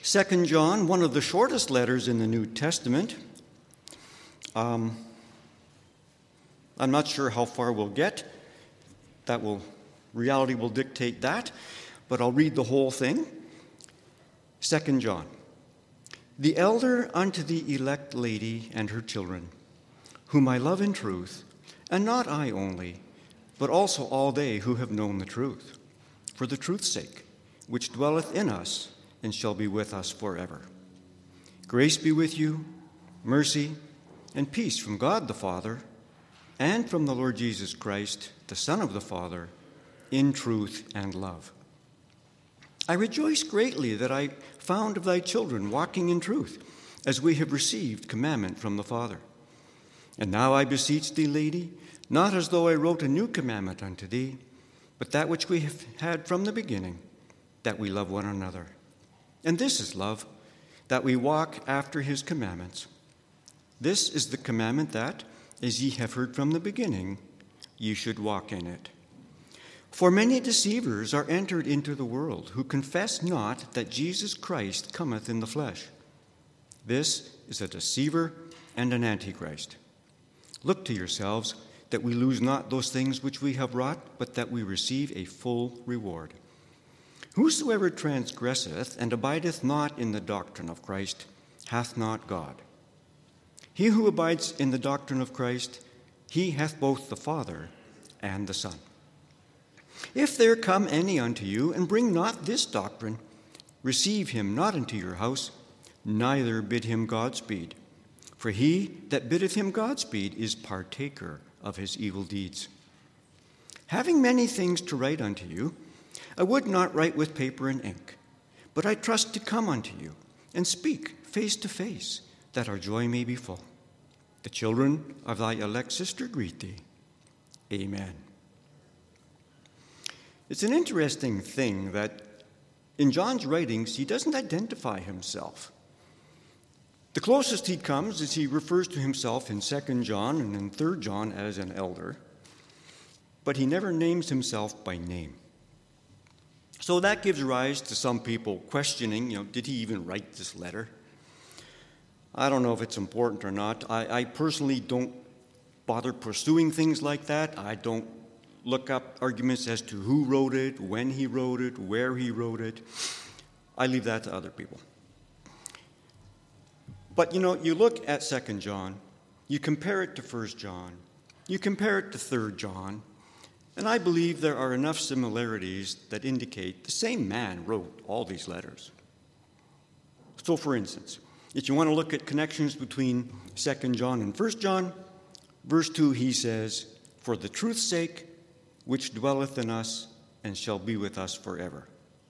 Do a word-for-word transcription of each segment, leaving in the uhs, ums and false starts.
Second John, one of the shortest letters in the New Testament. Um, I'm not sure how far we'll get. That will, reality will dictate that, but I'll read the whole thing. Second John. The elder unto the elect lady and her children, whom I love in truth, and not I only, but also all they who have known the truth, for the truth's sake, which dwelleth in us and shall be with us forever. Grace be with you, mercy, and peace from God the Father, and from the Lord Jesus Christ, the Son of the Father, in truth and love. I rejoice greatly that I found of thy children walking in truth, as we have received commandment from the Father. And now I beseech thee, lady, not as though I wrote a new commandment unto thee, but that which we have had from the beginning, that we love one another. And this is love, that we walk after his commandments. This is the commandment that, as ye have heard from the beginning, ye should walk in it. For many deceivers are entered into the world, who confess not that Jesus Christ cometh in the flesh. This is a deceiver and an antichrist. Look to yourselves, that we lose not those things which we have wrought, but that we receive a full reward. Whosoever transgresseth and abideth not in the doctrine of Christ hath not God. He who abides in the doctrine of Christ, he hath both the Father and the Son. If there come any unto you, and bring not this doctrine, receive him not into your house, neither bid him Godspeed. For he that biddeth him Godspeed is partaker of his evil deeds. Having many things to write unto you, I would not write with paper and ink, but I trust to come unto you, and speak face to face, that our joy may be full. The children of thy elect sister greet thee. Amen. It's an interesting thing that in John's writings, he doesn't identify himself. The closest he comes is he refers to himself in Second John and in Third John as an elder, but he never names himself by name. So that gives rise to some people questioning, you know, did he even write this letter? I don't know if it's important or not. I, I personally don't bother pursuing things like that. I don't look up arguments as to who wrote it, when he wrote it, where he wrote it. I leave that to other people. But, you know, you look at Second John, you compare it to First John, you compare it to Third John, and I believe there are enough similarities that indicate the same man wrote all these letters. So, for instance, if you want to look at connections between Second John and First John, verse two, he says, for the truth's sake, which dwelleth in us and shall be with us forever.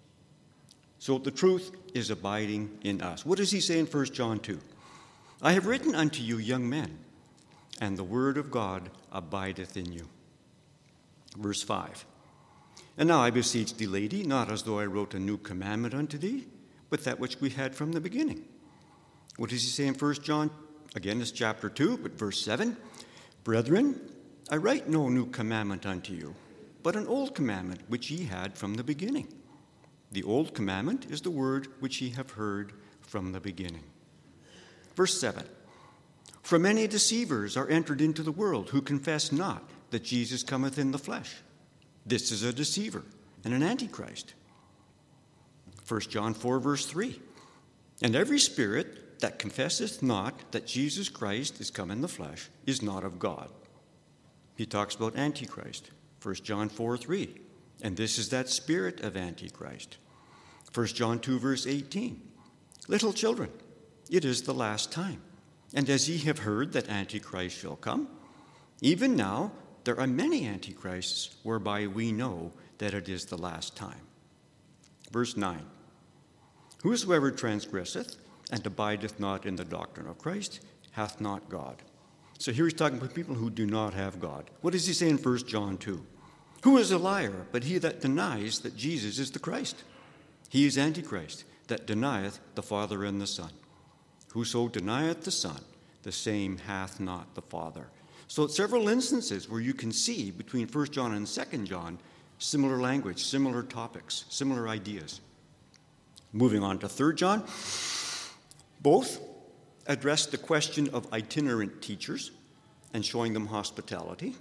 So the truth is abiding in us. What does he say in First John two? I have written unto you, young men, and the word of God abideth in you. Verse five. And now I beseech thee, lady, not as though I wrote a new commandment unto thee, but that which we had from the beginning. What does he say in First John? Again, it's chapter two, but verse seven. Brethren, I write no new commandment unto you, but an old commandment which ye had from the beginning. The old commandment is the word which ye have heard from the beginning. Verse seven. For many deceivers are entered into the world, who confess not that Jesus cometh in the flesh. This is a deceiver and an antichrist. First John four, verse three. And every spirit that confesseth not that Jesus Christ is come in the flesh is not of God. He talks about Antichrist. First John four, three. And this is that spirit of Antichrist. First John two, verse eighteen. Little children, it is the last time. And as ye have heard that Antichrist shall come, even now there are many Antichrists, whereby we know that it is the last time. Verse nine. Whosoever transgresseth and abideth not in the doctrine of Christ hath not God. So here he's talking about people who do not have God. What does he say in First John two? Who is a liar but he that denies that Jesus is the Christ? He is Antichrist, that denieth the Father and the Son. Whoso denieth the Son, the same hath not the Father. So several instances where you can see between First John and Second John similar language, similar topics, similar ideas. Moving on to Third John, both address the question of itinerant teachers and showing them hospitality.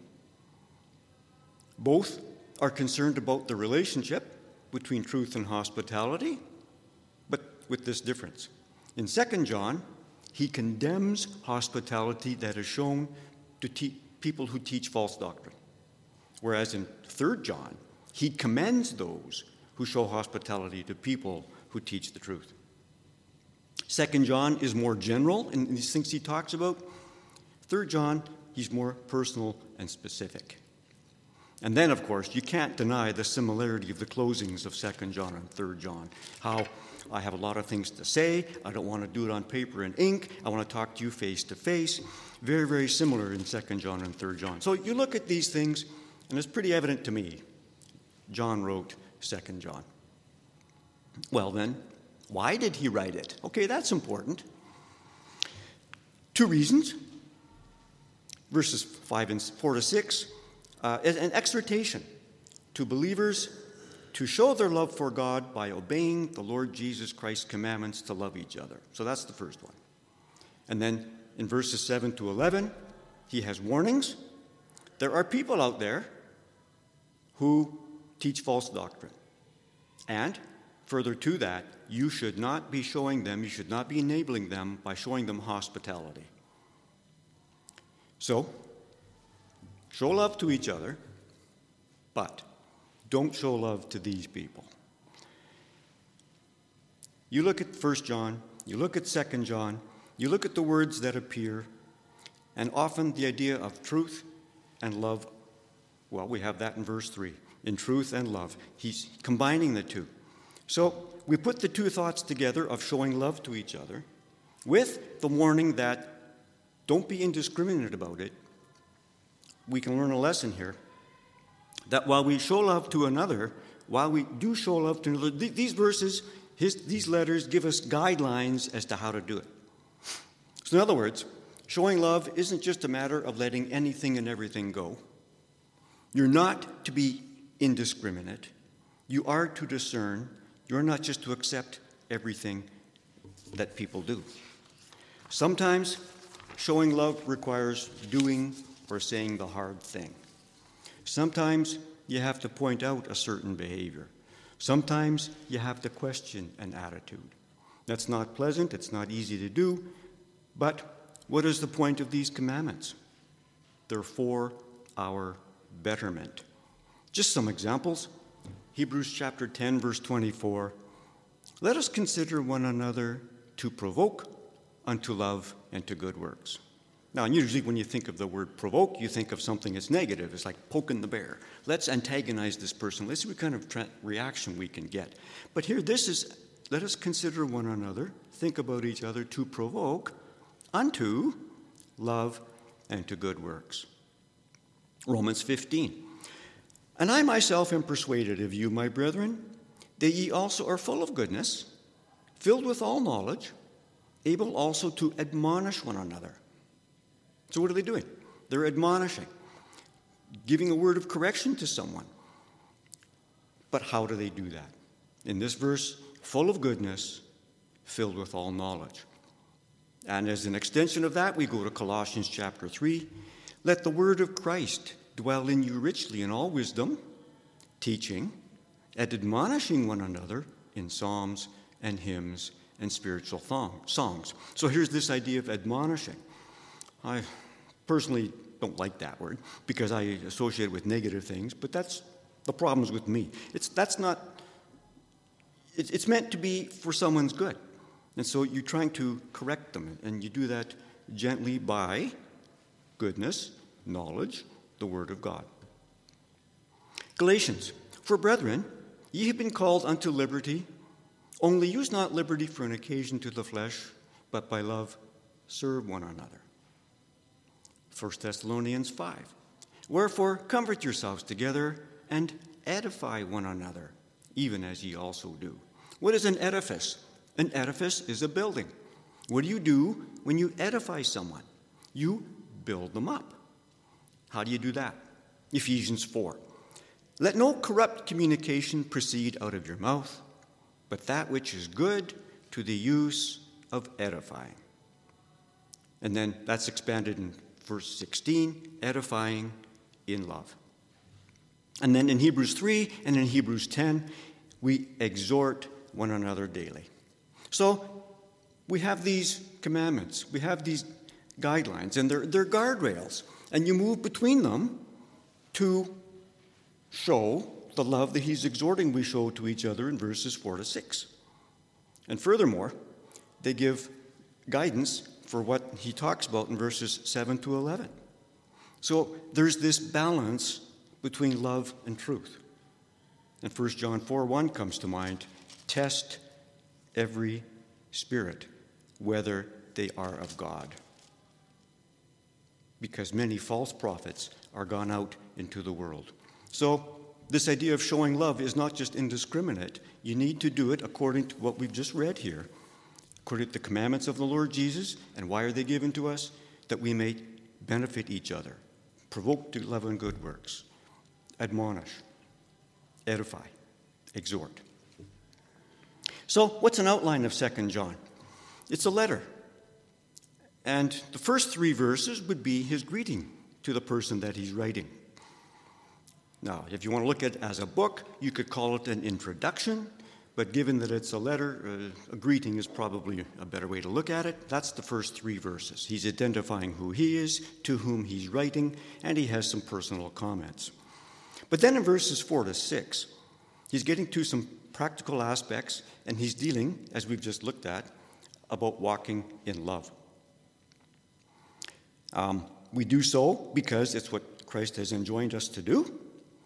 Both are concerned about the relationship between truth and hospitality, but with this difference. In Second John, he condemns hospitality that is shown to te- people who teach false doctrine, whereas in Third John, he commends those who show hospitality to people who teach the truth. Second John is more general in these things he talks about. Third John, he's more personal and specific. And then, of course, you can't deny the similarity of the closings of Second John and Third John. How I have a lot of things to say. I don't want to do it on paper and ink. I want to talk to you face to face. Very, very similar in Second John and Third John. So you look at these things, and it's pretty evident to me. John wrote Second John. Well then, why did he write it? Okay, that's important. Two reasons. Verses five and four to six. Uh, an exhortation to believers to show their love for God by obeying the Lord Jesus Christ's commandments to love each other. So that's the first one. And then in verses seven to eleven, he has warnings. There are people out there who teach false doctrine. And further to that, you should not be showing them, you should not be enabling them by showing them hospitality. So, show love to each other, but don't show love to these people. You look at First John, you look at Second John, you look at the words that appear, and often the idea of truth and love, well, we have that in verse three. In truth and love. He's combining the two. So we put the two thoughts together of showing love to each other with the warning that don't be indiscriminate about it. We can learn a lesson here that while we show love to another, while we do show love to another, th- these verses, his, these letters give us guidelines as to how to do it. So in other words, showing love isn't just a matter of letting anything and everything go. You're not to be indiscriminate. You are to discern. You're not just to accept everything that people do. Sometimes showing love requires doing or saying the hard thing. Sometimes you have to point out a certain behavior. Sometimes you have to question an attitude. That's not pleasant, it's not easy to do, but what is the point of these commandments? They're for our betterment. Just some examples. Hebrews chapter ten, verse twenty-four. Let us consider one another to provoke unto love and to good works. Now, usually when you think of the word provoke, you think of something that's negative. It's like poking the bear. Let's antagonize this person. Let's see what kind of tra- reaction we can get. But here, this is, let us consider one another, think about each other to provoke unto love and to good works. Romans fifteen. And I myself am persuaded of you, my brethren, that ye also are full of goodness, filled with all knowledge, able also to admonish one another. So what are they doing? They're admonishing, giving a word of correction to someone. But how do they do that? In this verse, full of goodness, filled with all knowledge. And as an extension of that, we go to Colossians chapter three. Let the word of Christ dwell in you richly in all wisdom, teaching and admonishing one another in psalms and hymns and spiritual thong- songs. So here's this idea of admonishing. I personally don't like that word because I associate it with negative things, but that's the problems with me. It's that's not. It's, it's meant to be for someone's good, and so you're trying to correct them, and you do that gently by goodness, knowledge, the word of God. Galatians, for brethren, ye have been called unto liberty, only use not liberty for an occasion to the flesh, but by love serve one another. First Thessalonians five. Wherefore comfort yourselves together and edify one another, even as ye also do. What is an edifice? An edifice is a building. What do you do when you edify someone? You build them up. How do you do that? Ephesians four. Let no corrupt communication proceed out of your mouth, but that which is good to the use of edifying. And then that's expanded in verse sixteen, edifying in love. And then in Hebrews three and in Hebrews ten, we exhort one another daily. So we have these commandments, we have these guidelines, and they're, they're guardrails. And you move between them to show the love that he's exhorting we show to each other in verses four to six. And furthermore, they give guidance for what he talks about in verses seven to eleven. So there's this balance between love and truth. And First John four one comes to mind. Test every spirit, whether they are of God. Because many false prophets are gone out into the world. So this idea of showing love is not just indiscriminate. You need to do it according to what we've just read here, according to the commandments of the Lord Jesus. And why are they given to us? That we may benefit each other, provoke to love and good works, admonish, edify, exhort. So what's an outline of Second John? It's a letter. And the first three verses would be his greeting to the person that he's writing. Now, if you want to look at it as a book, you could call it an introduction, but given that it's a letter, uh, a greeting is probably a better way to look at it. That's the first three verses. He's identifying who he is, to whom he's writing, and he has some personal comments. But then in verses four to six, he's getting to some practical aspects, and he's dealing, as we've just looked at, about walking in love. Um, we do so because it's what Christ has enjoined us to do.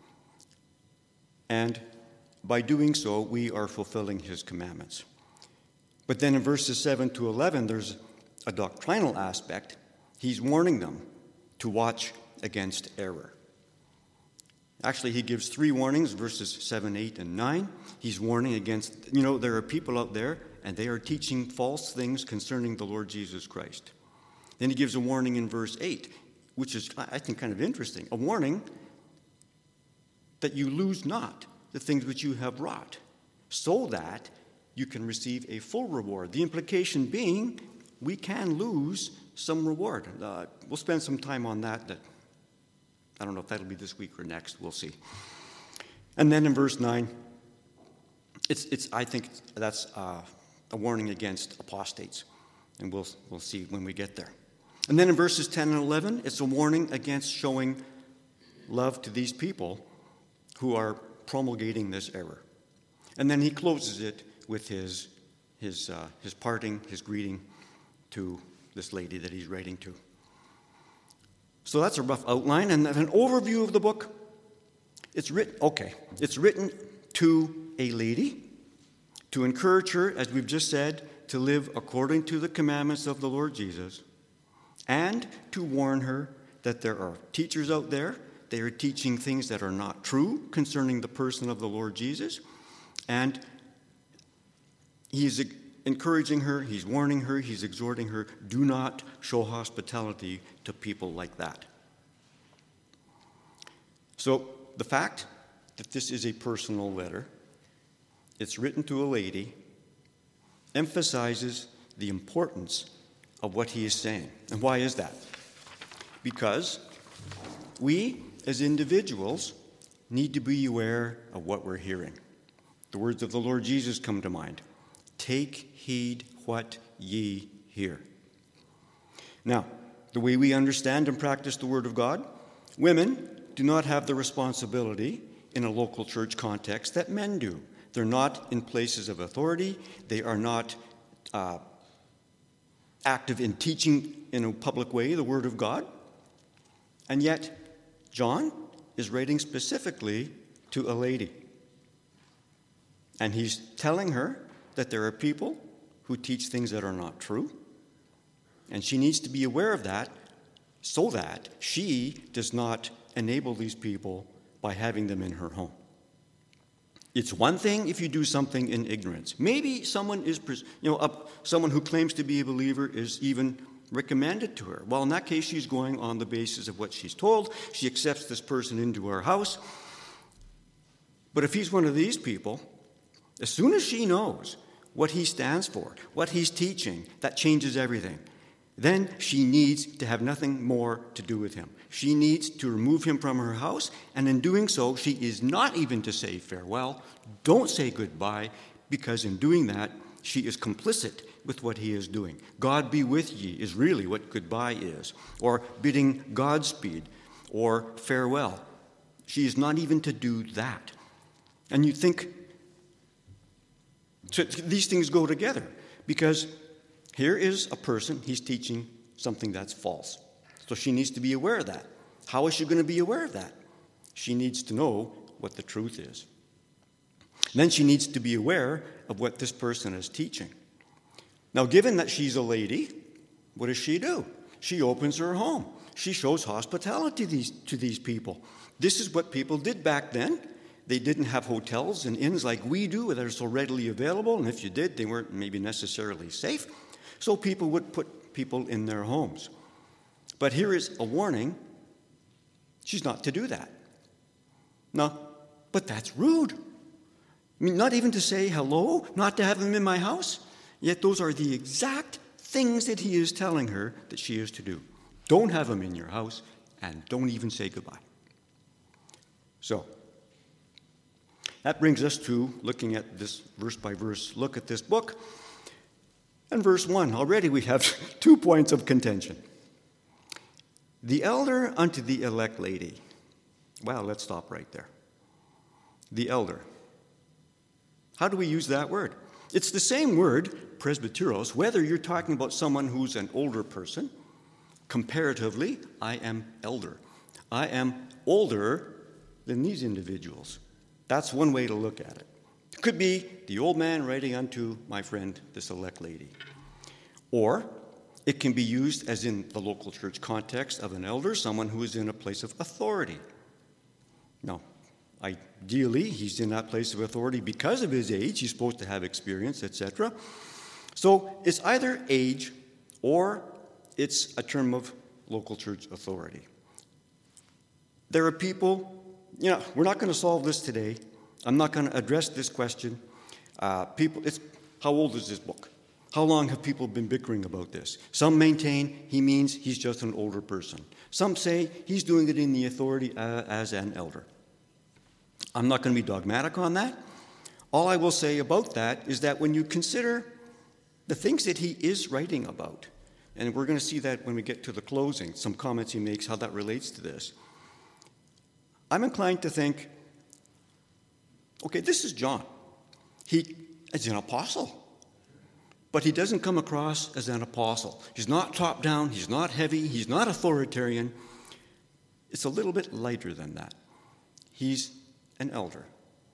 And by doing so, we are fulfilling his commandments. But then in verses seven to eleven, there's a doctrinal aspect. He's warning them to watch against error. Actually, he gives three warnings, verses seven, eight, and nine. He's warning against, you know, there are people out there, and they are teaching false things concerning the Lord Jesus Christ. Then he gives a warning in verse eight, which is, I think, kind of interesting. A warning that you lose not the things which you have wrought, so that you can receive a full reward. The implication being, we can lose some reward. Uh, we'll spend some time on that. That I don't know if that'll be this week or next. We'll see. And then in verse nine, it's, it's I think that's uh, a warning against apostates. And we'll, we'll see when we get there. And then in verses ten and eleven, it's a warning against showing love to these people who are promulgating this error. And then he closes it with his, his, uh, his parting, his greeting to this lady that he's writing to. So that's a rough outline. And an overview of the book. It's written, okay, it's written to a lady to encourage her, as we've just said, to live according to the commandments of the Lord Jesus, and to warn her that there are teachers out there. They are teaching things that are not true concerning the person of the Lord Jesus. And he's encouraging her, he's warning her, he's exhorting her, do not show hospitality to people like that. So the fact that this is a personal letter, it's written to a lady, emphasizes the importance of what he is saying. And why is that? Because we, as individuals, need to be aware of what we're hearing. The words of the Lord Jesus come to mind. Take heed what ye hear. Now, the way we understand and practice the Word of God, women do not have the responsibility in a local church context that men do. They're not in places of authority. They are not uh, active in teaching in a public way the Word of God. And yet, John is writing specifically to a lady. And he's telling her that there are people who teach things that are not true. And she needs to be aware of that so that she does not enable these people by having them in her home. It's one thing if you do something in ignorance. Maybe someone is, you know, up, someone who claims to be a believer is even recommended to her. Well, in that case, she's going on the basis of what she's told. She accepts this person into her house. But if he's one of these people, As soon as she knows what he stands for, what he's teaching, that changes everything. Then she needs to have nothing more to do with him. She needs to remove him from her house, and in doing so, she is not even to say farewell. Don't say goodbye, because in doing that, she is complicit with what he is doing. God be with ye is really what goodbye is, or bidding Godspeed, or farewell. She is not even to do that. And you think, so these things go together, because here is a person, he's teaching something that's false. So she needs to be aware of that. How is she going to be aware of that? She needs to know what the truth is. Then she needs to be aware of what this person is teaching. Now, given that she's a lady, what does she do? She opens her home. She shows hospitality to these, to these people. This is what people did back then. They didn't have hotels and inns like we do that are so readily available, and if you did, they weren't maybe necessarily safe. So people would put people in their homes. But here is a warning. She's not to do that. No, but that's rude. I mean, not even to say hello, not to have him in my house. Yet those are the exact things that he is telling her that she is to do. Don't have him in your house, and don't even say goodbye. So, that brings us to looking at this verse by verse look at this book. And verse one, already we have two points of contention. The elder unto the elect lady. Well, let's stop right there. The elder. How do we use that word? It's the same word, presbyteros, whether you're talking about someone who's an older person. Comparatively, I am elder. I am older than these individuals. That's one way to look at it. It could be the old man writing unto my friend, this elect lady. Or it can be used as in the local church context of an elder, someone who is in a place of authority. Now, ideally, he's in that place of authority because of his age. He's supposed to have experience, et cetera. So it's either age or it's a term of local church authority. There are people, you know, we're not going to solve this today. I'm not going to address this question. Uh, people, it's how old is this book? How long have people been bickering about this? Some maintain he means he's just an older person. Some say he's doing it in the authority uh, as an elder. I'm not going to be dogmatic on that. All I will say about that is that when you consider the things that he is writing about, and we're going to see that when we get to the closing, some comments he makes, how that relates to this, I'm inclined to think, okay, this is John. He is an apostle. But he doesn't come across as an apostle. He's not top down, he's not heavy, he's not authoritarian. It's a little bit lighter than that. He's an elder.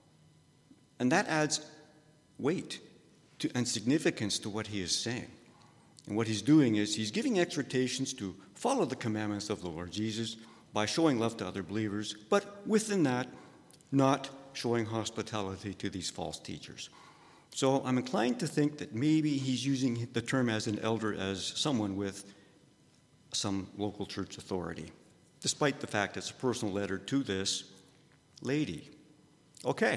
And that adds weight to, and significance to what he is saying. And what he's doing is he's giving exhortations to follow the commandments of the Lord Jesus by showing love to other believers, but within that, not showing hospitality to these false teachers. So I'm inclined to think that maybe he's using the term as an elder as someone with some local church authority, despite the fact it's a personal letter to this lady. Okay,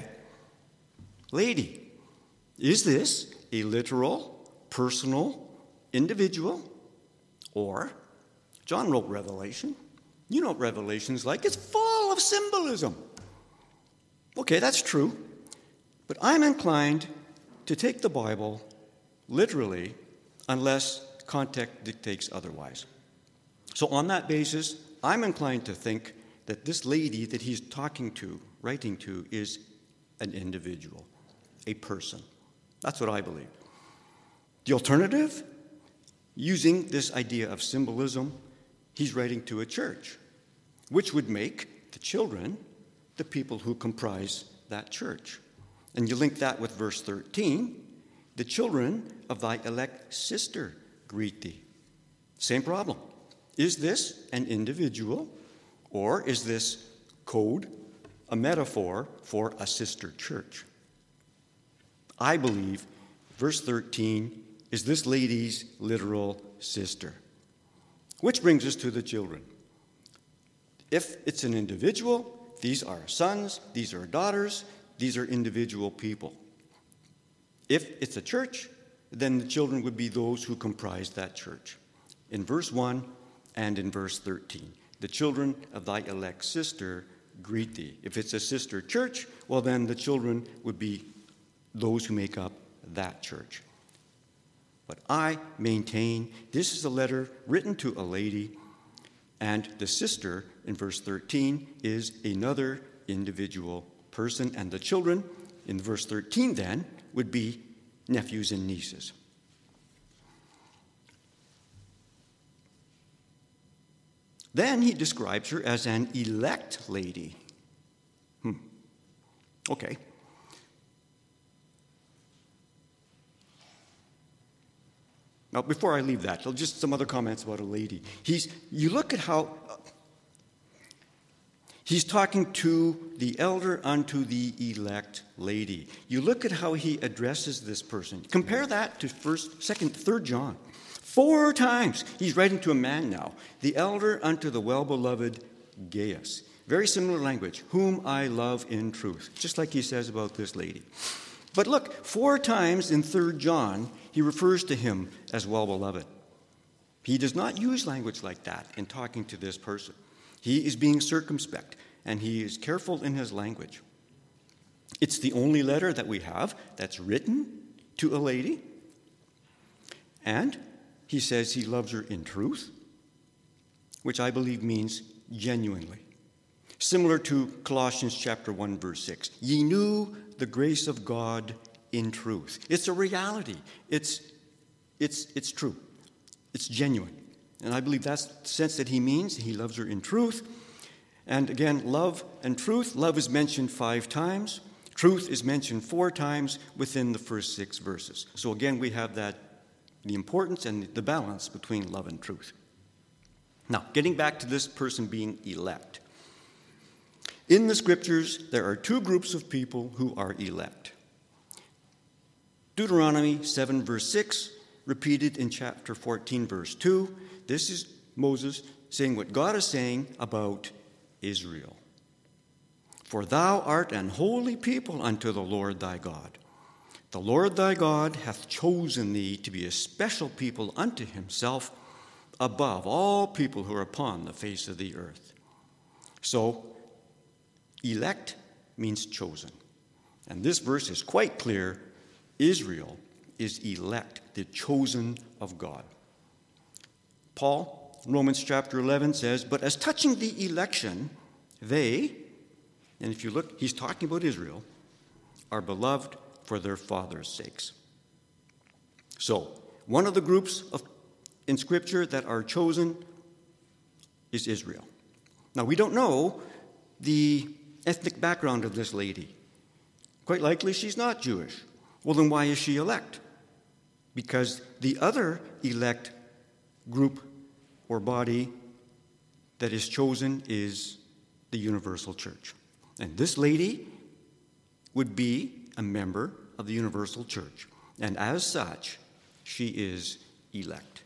lady, is this a literal, personal, individual, or John wrote Revelation. You know what Revelation's like. It's full of symbolism. Okay, that's true, but I'm inclined to take the Bible literally unless context dictates otherwise. So on that basis, I'm inclined to think that this lady that he's talking to, writing to, is an individual, a person. That's what I believe. The alternative, using this idea of symbolism, he's writing to a church, which would make the children the people who comprise that church. And you link that with verse thirteen, the children of thy elect sister greet thee. Same problem. Is this an individual, or is this code, a metaphor for a sister church? I believe verse thirteen is this lady's literal sister. Which brings us to the children. If it's an individual, these are sons, these are daughters, these are individual people. If it's a church, then the children would be those who comprise that church. In verse one and in verse thirteen, the children of thy elect sister greet thee. If it's a sister church, well, then the children would be those who make up that church. But I maintain this is a letter written to a lady, and the sister in verse thirteen is another individual person, and the children in verse thirteen then would be nephews and nieces. Then he describes her as an elect lady. Hmm. Okay. Now, before I leave that, just some other comments about a lady. He's, you look at how uh, he's talking to the elder unto the elect lady. You look at how he addresses this person. Compare that to first, second, third John. Four times he's writing to a man now. The elder unto the well-beloved Gaius. Very similar language. Whom I love in truth. Just like he says about this lady. But look, four times in third John, he refers to him as well-beloved. He does not use language like that in talking to this person. He is being circumspect, and he is careful in his language. It's the only letter that we have that's written to a lady. And he says he loves her in truth, which I believe means genuinely. Similar to Colossians chapter one, verse six. Ye knew the grace of God in truth. It's a reality. It's, it's, it's true. It's genuine. And I believe that's the sense that he means. He loves her in truth. And again, love and truth. Love is mentioned five times. Truth is mentioned four times within the first six verses. So again, we have that, the importance and the balance between love and truth. Now, getting back to this person being elect. In the scriptures, there are two groups of people who are elect. Deuteronomy seven, verse six, repeated in chapter fourteen, verse two. This is Moses saying what God is saying about Israel. For thou art an holy people unto the Lord thy God. The Lord thy God hath chosen thee to be a special people unto himself above all people who are upon the face of the earth. So, elect means chosen. And this verse is quite clear. Israel is elect, the chosen of God. Paul, Romans chapter eleven says, but as touching the election, they, and if you look, he's talking about Israel, are beloved for their fathers' sakes. So, one of the groups of, in Scripture that are chosen is Israel. Now, we don't know the ethnic background of this lady. Quite likely she's not Jewish. Well, then why is she elect? Because the other elect group or body that is chosen is the universal church. And this lady would be a member of the universal church. And as such, she is elect.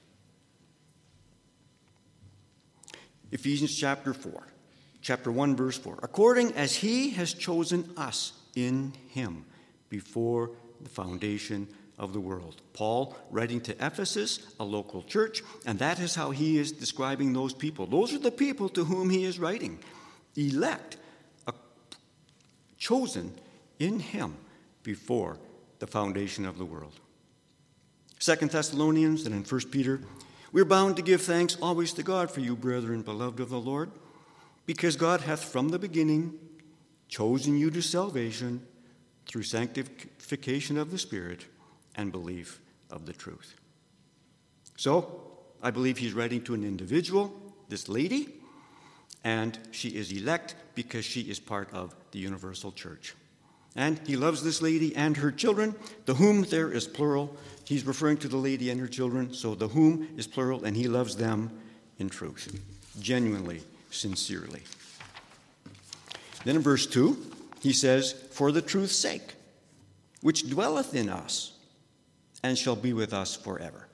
Ephesians chapter four. Chapter one, verse four. According as he has chosen us in him before the foundation of the world. Paul writing to Ephesus, a local church, and that is how he is describing those people. Those are the people to whom he is writing. Elect, uh, chosen in him before the foundation of the world. Second Thessalonians and in First Peter, we're bound to give thanks always to God for you, brethren, beloved of the Lord, because God hath from the beginning chosen you to salvation through sanctification of the Spirit and belief of the truth. So, I believe he's writing to an individual, this lady, and she is elect because she is part of the universal church. And he loves this lady and her children. The whom there is plural. He's referring to the lady and her children, so the whom is plural, and he loves them in truth, genuinely, sincerely. Then in verse two, he says, for the truth's sake, which dwelleth in us, and shall be with us forever.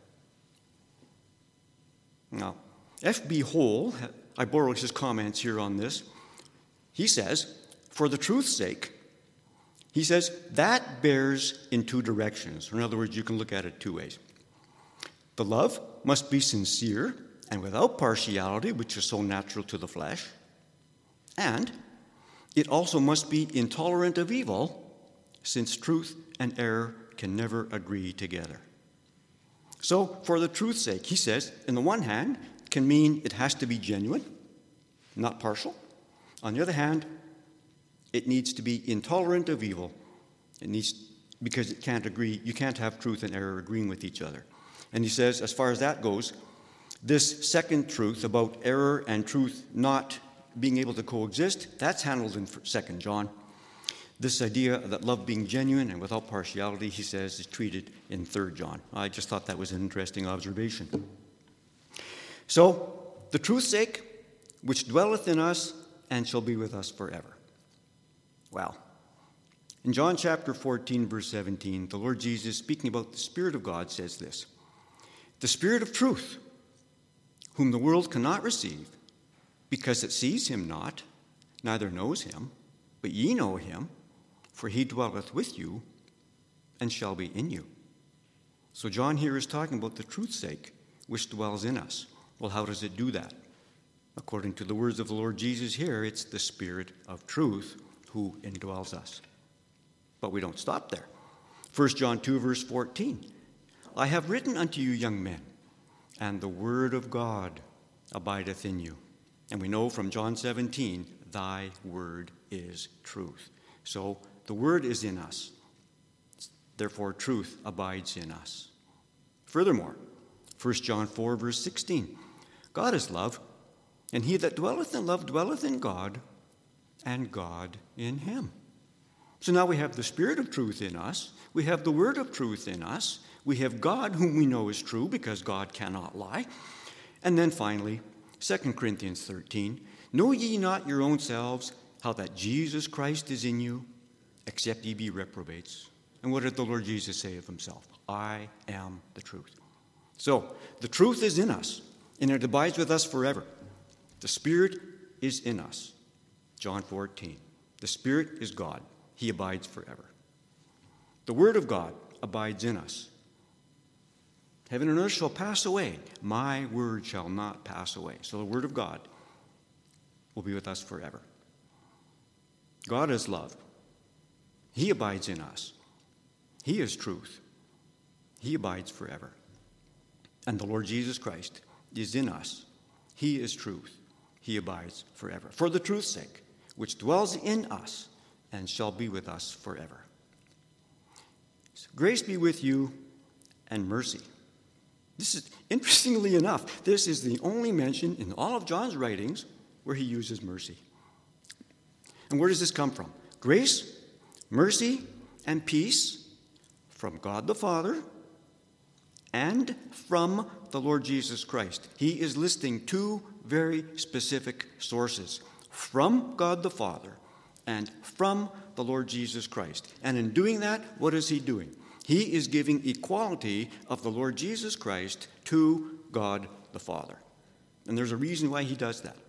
Now, F B Hole, I borrow his comments here on this. He says, for the truth's sake, He says that bears in two directions. In other words, you can look at it two ways. The love must be sincere and without partiality, which is so natural to the flesh. And it also must be intolerant of evil, since truth and error can never agree together. So, for the truth's sake, he says, on the one hand, can mean it has to be genuine, not partial. On the other hand, it needs to be intolerant of evil. It needs, because it can't agree, you can't have truth and error agreeing with each other. And he says, as far as that goes, this second truth about error and truth not being able to coexist, that's handled in Second John. This idea that love being genuine and without partiality, he says, is treated in Third John. I just thought that was an interesting observation. So, the truth's sake, which dwelleth in us and shall be with us forever. Well, in John chapter fourteen, verse seventeen, the Lord Jesus, speaking about the Spirit of God, says this, "The Spirit of truth, whom the world cannot receive, because it sees him not, neither knows him, but ye know him, for he dwelleth with you and shall be in you." So John here is talking about the truth's sake, which dwells in us. Well, how does it do that? According to the words of the Lord Jesus here, it's the Spirit of truth who indwells us. But we don't stop there. First John two, verse fourteen, "I have written unto you, young men, and the word of God abideth in you." And we know from John seventeen, "Thy word is truth." So the word is in us. Therefore, truth abides in us. Furthermore, First John four, verse sixteen, "God is love, and he that dwelleth in love dwelleth in God, and God in him." So now we have the Spirit of truth in us. We have the word of truth in us. We have God, whom we know is true, because God cannot lie. And then finally, Second Corinthians thirteen, "Know ye not your own selves how that Jesus Christ is in you, except ye be reprobates?" And what did the Lord Jesus say of himself? "I am the truth." So, the truth is in us, and it abides with us forever. The Spirit is in us. John fourteen. The Spirit is God. He abides forever. The Word of God abides in us. Heaven and earth shall pass away. My word shall not pass away. So the Word of God will be with us forever. God is love. He abides in us. He is truth. He abides forever. And the Lord Jesus Christ is in us. He is truth. He abides forever. For the truth's sake, which dwells in us and shall be with us forever. So grace be with you and mercy. This is, interestingly enough, this is the only mention in all of John's writings where he uses mercy. And where does this come from? Grace, mercy, and peace from God the Father and from the Lord Jesus Christ. He is listing two very specific sources, from God the Father and from the Lord Jesus Christ. And in doing that, what is he doing? He is giving equality of the Lord Jesus Christ to God the Father. And there's a reason why he does that.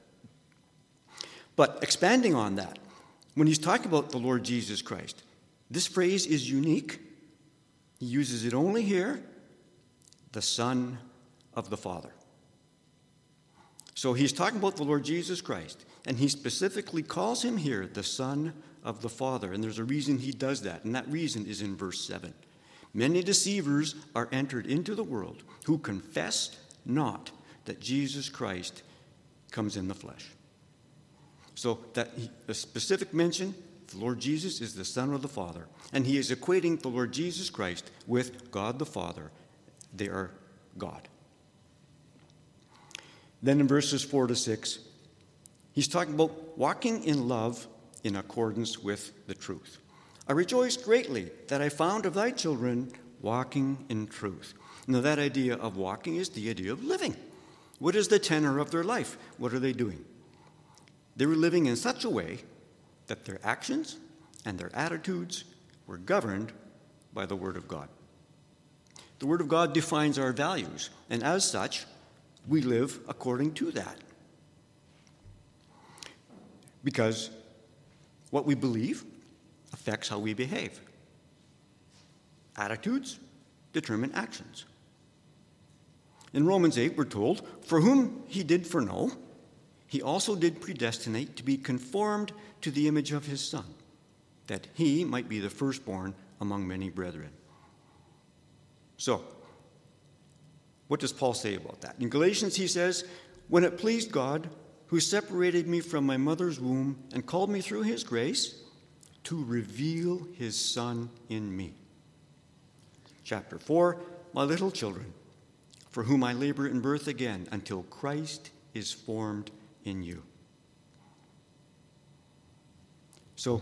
But expanding on that, when he's talking about the Lord Jesus Christ, this phrase is unique. He uses it only here, the Son of the Father. So he's talking about the Lord Jesus Christ, and he specifically calls him here the Son of the Father. And there's a reason he does that, and that reason is in verse seven. "Many deceivers are entered into the world who confess not that Jesus Christ comes in the flesh." So that he, a specific mention, the Lord Jesus is the Son of the Father, and he is equating the Lord Jesus Christ with God the Father. They are God. Then in verses four to six, he's talking about walking in love in accordance with the truth. "I rejoiced greatly that I found of thy children walking in truth." Now that idea of walking is the idea of living. What is the tenor of their life? What are they doing? They were living in such a way that their actions and their attitudes were governed by the Word of God. The Word of God defines our values, and as such, we live according to that. Because what we believe affects how we behave. Attitudes determine actions. In Romans eight, we're told, for whom he did foreknow, he also did predestinate to be conformed to the image of his Son, that he might be the firstborn among many brethren. So, what does Paul say about that? In Galatians, he says, when it pleased God, who separated me from my mother's womb and called me through his grace, to reveal his Son in me. Chapter four, my little children, for whom I labor in birth again until Christ is formed in you. So,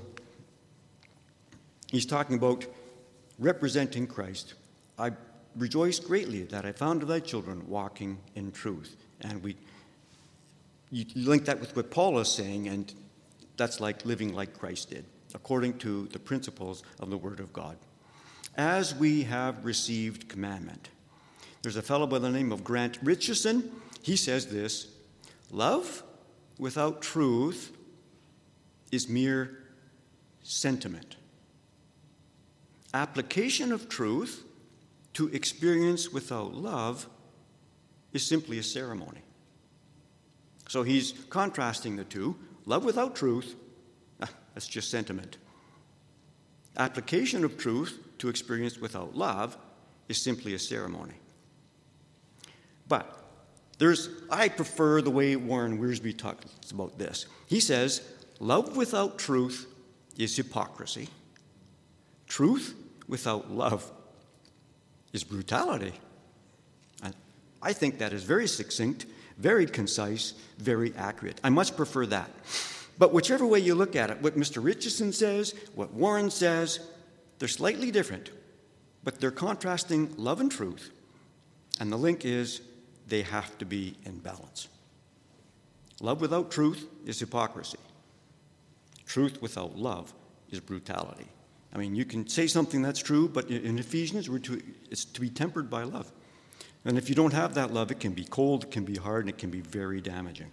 he's talking about representing Christ. I rejoice greatly that I found thy children walking in truth. And we you link that with what Paul is saying, and that's like living like Christ did, according to the principles of the Word of God. As we have received commandment. There's a fellow by the name of Grant Richardson. He says this, love without truth is mere sentiment. Application of truth to experience without love is simply a ceremony. So he's contrasting the two. Love without truth, ah, that's just sentiment. Application of truth to experience without love is simply a ceremony. But there's, I prefer the way Warren Wiersbe talks about this. He says, love without truth is hypocrisy. Truth without love is brutality. And I think that is very succinct, very concise, very accurate. I much prefer that. But whichever way you look at it, what Mister Richardson says, what Warren says, they're slightly different, but they're contrasting love and truth. And the link is they have to be in balance. Love without truth is hypocrisy. Truth without love is brutality. I mean, you can say something that's true, but in Ephesians, we're to, it's to be tempered by love. And if you don't have that love, it can be cold, it can be hard, and it can be very damaging.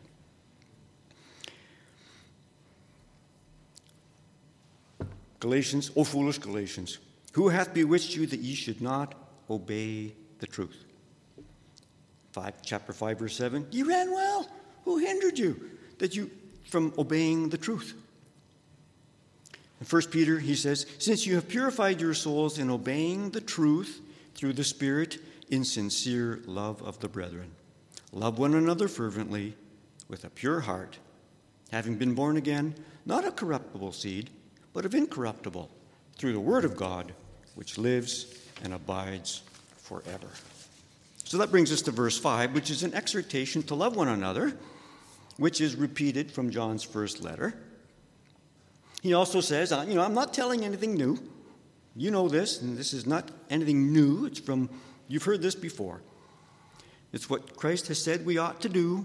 Galatians, O foolish Galatians, who hath bewitched you that ye should not obey the truth? Five, chapter five, verse seven, ye ran well. Who hindered you that you from obeying the truth? In First Peter, he says, since you have purified your souls in obeying the truth through the Spirit in sincere love of the brethren, love one another fervently with a pure heart, having been born again, not of corruptible seed, but of incorruptible, through the word of God, which lives and abides forever. So that brings us to verse five, which is an exhortation to love one another, which is repeated from John's first letter. He also says, you know, I'm not telling anything new. You know this, and this is not anything new. It's from, you've heard this before. It's what Christ has said we ought to do.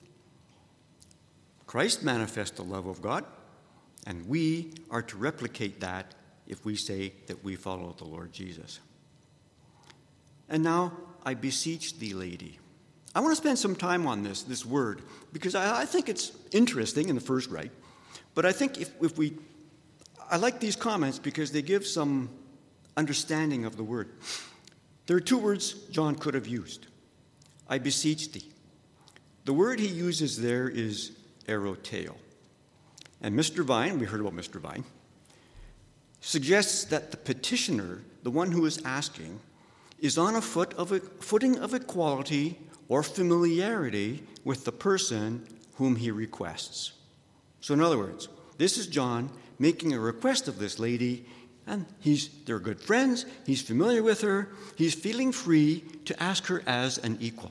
Christ manifests the love of God, and we are to replicate that if we say that we follow the Lord Jesus. And now, I beseech thee, lady. I want to spend some time on this, this word, because I, I think it's interesting in the first right. But I think if, if we, I like these comments because they give some understanding of the word. There are two words John could have used. I beseech thee. The word he uses there is eroteo. And Mister Vine, we heard about Mister Vine, suggests that the petitioner, the one who is asking, is on a foot of a footing of equality or familiarity with the person whom he requests. So in other words, this is John making a request of this lady, and he's they're good friends, he's familiar with her, he's feeling free to ask her as an equal.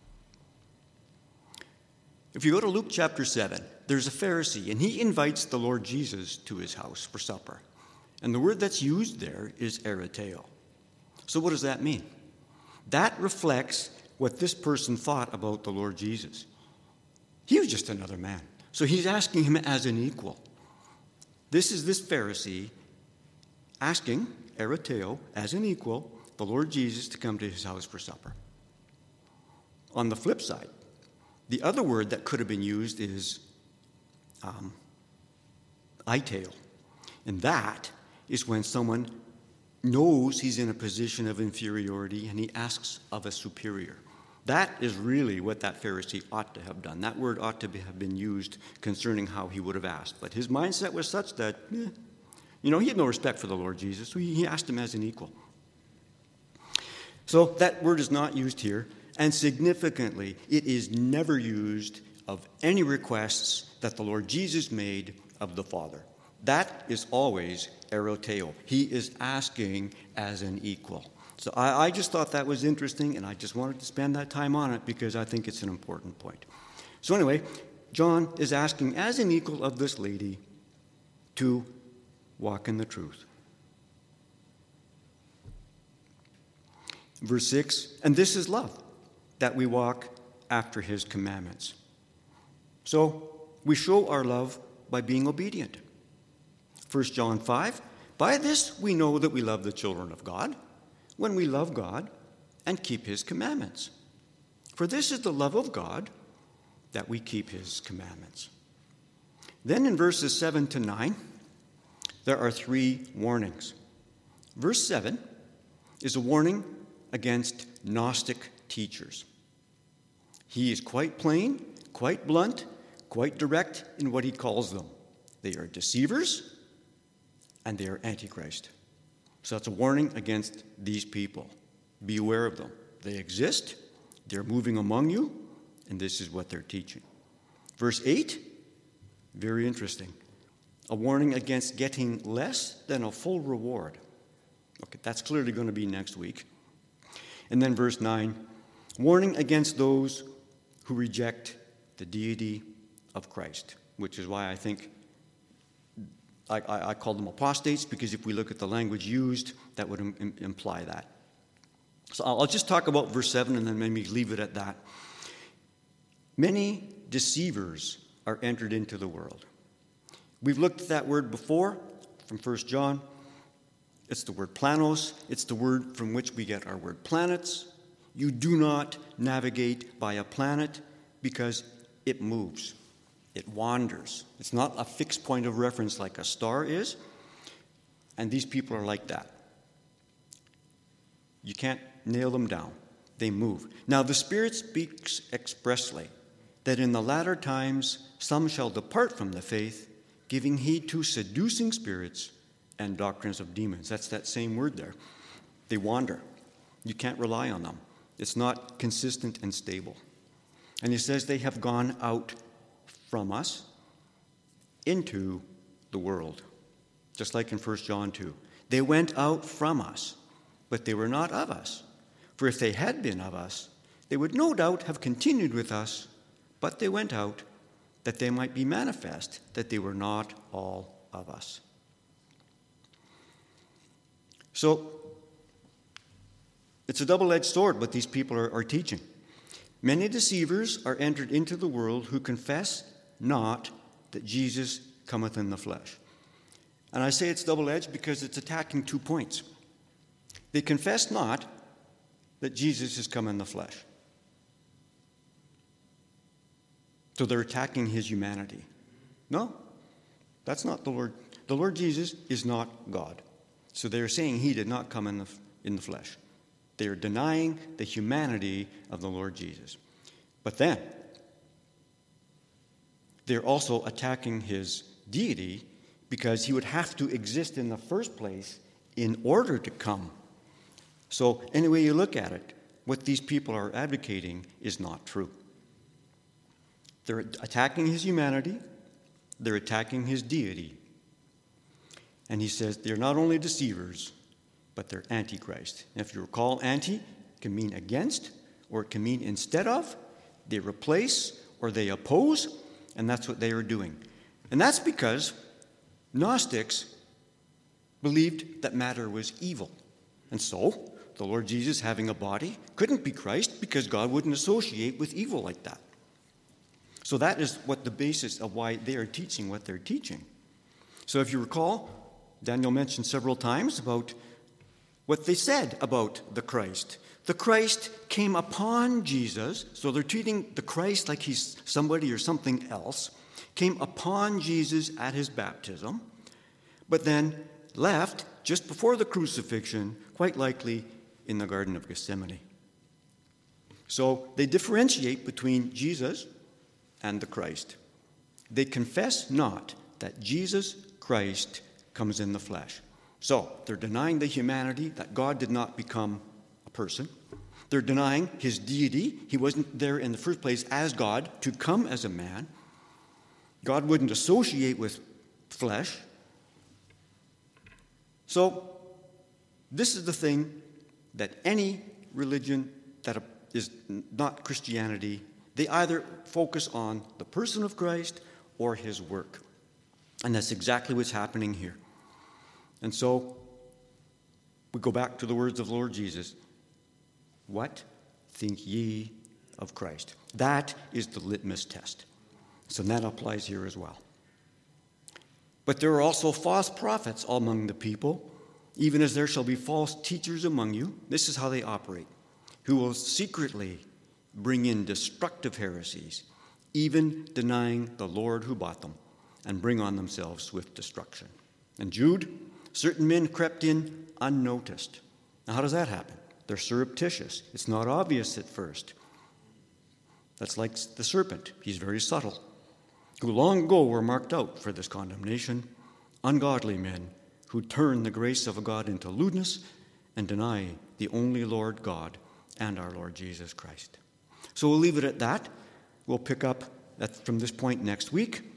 If you go to Luke chapter seven, there's a Pharisee, and he invites the Lord Jesus to his house for supper. And the word that's used there is eroteo. So what does that mean? That reflects what this person thought about the Lord Jesus. He was just another man. So he's asking him as an equal. This is this Pharisee asking, eroteo, as an equal, the Lord Jesus to come to his house for supper. On the flip side, the other word that could have been used is um, aiteo. And that is when someone knows he's in a position of inferiority and he asks of a superior. That is really what that Pharisee ought to have done. That word ought to be, have been used concerning how he would have asked. But his mindset was such that, eh, you know, he had no respect for the Lord Jesus, so he, he asked him as an equal. So that word is not used here. And significantly, it is never used of any requests that the Lord Jesus made of the Father. That is always eroteo. He is asking as an equal. So I, I just thought that was interesting, and I just wanted to spend that time on it because I think it's an important point. So anyway, John is asking as an equal of this lady to walk in the truth. Verse six, and this is love, that we walk after his commandments. So we show our love by being obedient. First John five, by this we know that we love the children of God, when we love God and keep his commandments. For this is the love of God, that we keep his commandments. Then in verses seven to nine, there are three warnings. Verse seven is a warning against Gnostic teachers. He is quite plain, quite blunt, quite direct in what he calls them. They are deceivers, and they are Antichrist. So that's a warning against these people. Be aware of them. They exist, they're moving among you, and this is what they're teaching. Verse eight, very interesting. A warning against getting less than a full reward. Okay, that's clearly going to be next week. And then verse nine, warning against those who reject the deity of Christ, which is why I think I, I, I call them apostates, because if we look at the language used, that would im- imply that. So I'll, I'll just talk about verse seven and then maybe leave it at that. Many deceivers are entered into the world. We've looked at that word before from First John. It's the word planos. It's the word from which we get our word planets. You do not navigate by a planet because it moves. It wanders. It's not a fixed point of reference like a star is. And these people are like that. You can't nail them down. They move. Now the Spirit speaks expressly that in the latter times some shall depart from the faith, giving heed to seducing spirits and doctrines of demons. That's that same word there. They wander. You can't rely on them. It's not consistent and stable. And he says they have gone out from us into the world, just like in First John two. They went out from us, but they were not of us. For if they had been of us, they would no doubt have continued with us, but they went out that they might be manifest that they were not all of us. So, it's a double-edged sword what these people are, are teaching. Many deceivers are entered into the world who confess not that Jesus cometh in the flesh. And I say it's double-edged because it's attacking two points. They confess not that Jesus has come in the flesh. So they're attacking his humanity. No, that's not the Lord. The Lord Jesus is not God. So they're saying he did not come in the, in the flesh. They are denying the humanity of the Lord Jesus. But then, they're also attacking his deity because he would have to exist in the first place in order to come. So any way you look at it, what these people are advocating is not true. They're attacking his humanity. They're attacking his deity. And he says they're not only deceivers, but they're antichrist. And if you recall, anti can mean against, or it can mean instead of. They replace or they oppose, and that's what they are doing. And that's because Gnostics believed that matter was evil. And so, the Lord Jesus, having a body, couldn't be Christ because God wouldn't associate with evil like that. So that is what the basis of why they are teaching what they're teaching. So if you recall, Daniel mentioned several times about what they said about the Christ. The Christ came upon Jesus, so they're treating the Christ like he's somebody or something else, came upon Jesus at his baptism, but then left just before the crucifixion, quite likely in the Garden of Gethsemane. So they differentiate between Jesus and the Christ. They confess not that Jesus Christ comes in the flesh. So they're denying the humanity, that God did not become a person. They're denying his deity. He wasn't there in the first place as God to come as a man. God wouldn't associate with flesh. So this is the thing that any religion that is not Christianity, they either focus on the person of Christ or his work. And that's exactly what's happening here. And so we go back to the words of the Lord Jesus. What think ye of Christ? That is the litmus test. So that applies here as well. But there are also false prophets among the people, even as there shall be false teachers among you. This is how they operate, who will secretly bring in destructive heresies, even denying the Lord who bought them, and bring on themselves swift destruction. And Jude, certain men crept in unnoticed. Now, how does that happen? They're surreptitious. It's not obvious at first. That's like the serpent. He's very subtle. Who long ago were marked out for this condemnation, ungodly men who turn the grace of God into lewdness and deny the only Lord God and our Lord Jesus Christ. So we'll leave it at that. We'll pick up at, from this point next week.